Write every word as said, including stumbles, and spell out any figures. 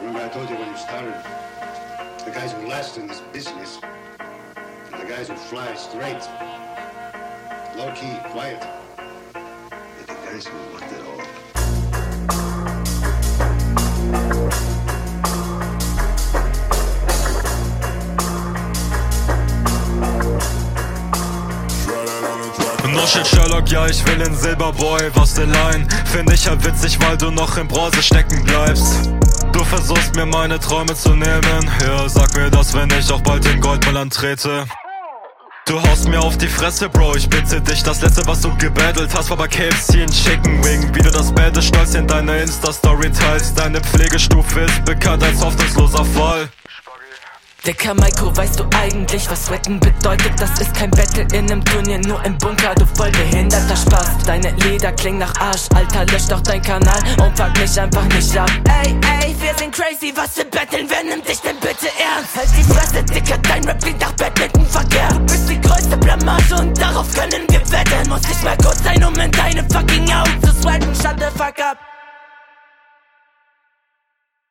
Remember I told you when you started, the guys who last in this business are the guys who fly straight, low-key, quiet. They're the guys who want it all. No shit Sherlock, ja ich will den Silberboy, was der Line? Find ich halt witzig, weil du noch im Bronze stecken bleibst. Du versuchst mir meine Träume zu nehmen. Ja, sag mir das, wenn ich auch bald den Goldmüll antrete. Du haust mir auf die Fresse, Bro, ich bitte dich. Das letzte, was du gebattelt hast, war bei K F C in Chicken Wing. Wie du das Bette stolz in deine Insta-Story teilst. Deine Pflegestufe ist bekannt als hoffnungsloser Fall. Dicker Maiko, weißt du eigentlich, was Sweaten bedeutet? Das ist kein Battle in nem Turnier, nur im Bunker, du voll behinderter Spaß. Deine Lieder klingen nach Arsch, Alter, lösch doch dein Kanal und pack mich einfach nicht ab. Ey, ey, wir sind crazy, was wir battlen, wer nimmt dich denn bitte ernst? Halt die Fresse, Dicker, dein Rap klingt nach Badmintonverkehr. Du bist die größte Blamage und darauf können wir wetten. Muss nicht mal kurz sein, um in deine fucking Augen zu swipen, shut the fuck up.